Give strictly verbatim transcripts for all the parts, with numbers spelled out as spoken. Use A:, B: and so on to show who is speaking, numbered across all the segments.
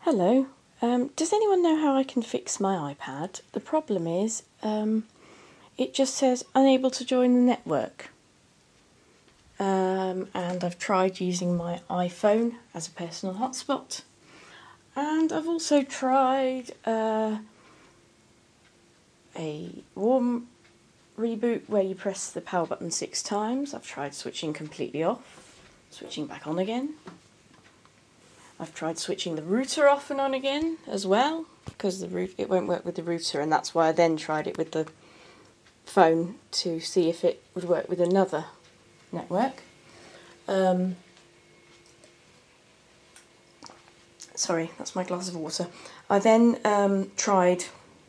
A: Hello, um, does anyone know how I can fix my iPad? The problem is, um, it just says unable to join the network. Um, and I've tried using my iPhone as a personal hotspot. And I've also tried uh, a warm reboot where you press the power button six times. I've tried switching completely off, switching back on again. I've tried switching the router off and on again as well, because the root it won't work with the router, and that's why I then tried it with the phone to see if it would work with another network. Um, sorry, that's my glass of water. I then um, tried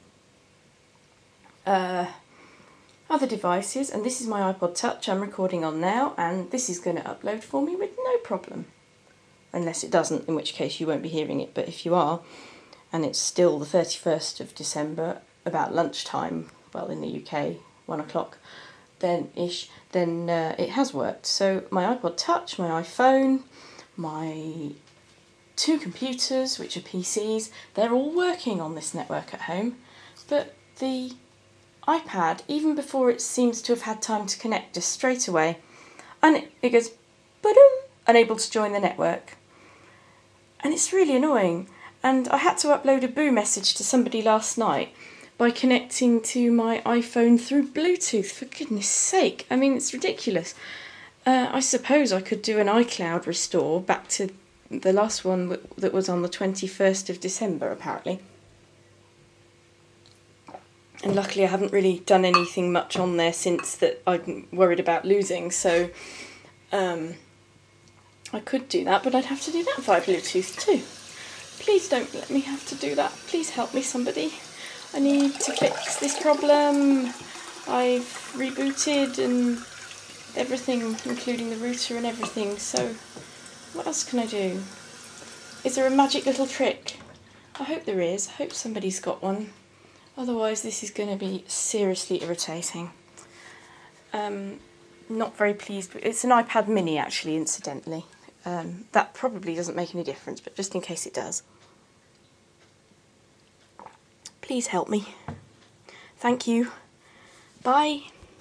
A: uh, other devices, and this is my iPod Touch I'm recording on now, and this is going to upload for me with no problem. Unless it doesn't, in which case you won't be hearing it. But if you are, and it's still the thirty-first of December, about lunchtime, well, in the U K, one o'clock, then ish, then uh, it has worked. So my iPod Touch, my iPhone, my two computers, which are P Cs, they're all working on this network at home. But the iPad, even before it seems to have had time to connect, just straight away, and it, it goes, ba-dum, unable to join the network. And it's really annoying. And I had to upload a boo message to somebody last night by connecting to my iPhone through Bluetooth, for goodness sake. I mean, it's ridiculous. Uh, I suppose I could do an iCloud restore back to the last one that was on the twenty-first of December, apparently. And luckily I haven't really done anything much on there since that I'm worried about losing, so um, I could do that, but I'd have to do that via Bluetooth too. Please don't let me have to do that. Please help me, somebody. I need to fix this problem. I've rebooted and everything, including the router and everything, so what else can I do? Is there a magic little trick? I hope there is. I hope somebody's got one. Otherwise this is going to be seriously irritating. Um, not very pleased. It's an iPad mini, actually, incidentally. Um, that probably doesn't make any difference, but just in case it does. Please help me. Thank you. Bye.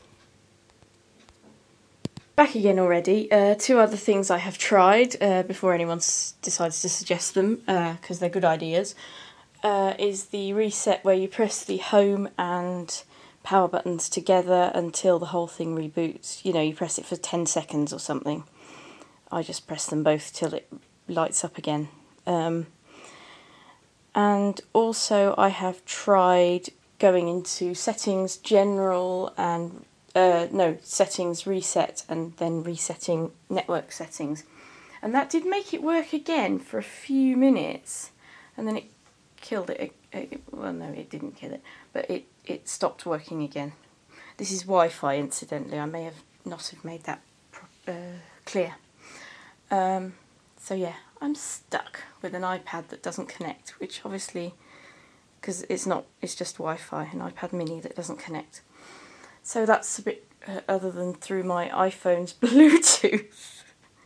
A: Back again already. Uh, two other things I have tried uh, before anyone s decides to suggest them, because uh, they're good ideas, uh, is the reset where you press the home and power buttons together until the whole thing reboots. You know, you press it for ten seconds or something. I just press them both till it lights up again. Um, and also I have tried going into settings, general, and uh, no, settings, reset, and then resetting network settings. And that did make it work again for a few minutes, and then it killed it. it well, no, it didn't kill it, but it, it stopped working again. This is Wi-Fi, incidentally. I may have not have made that uh, clear. Um, so yeah, I'm stuck with an iPad that doesn't connect, which obviously, because it's not, it's just Wi-Fi, an iPad mini that doesn't connect. So that's a bit uh, other than through my iPhone's Bluetooth.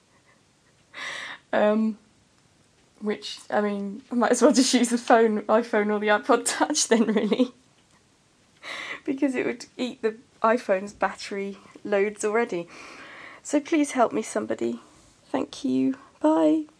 A: um, which, I mean, I might as well just use the phone, iPhone or the iPod Touch then, really. Because it would eat the iPhone's battery loads already. So please help me, somebody. Thank you. Bye.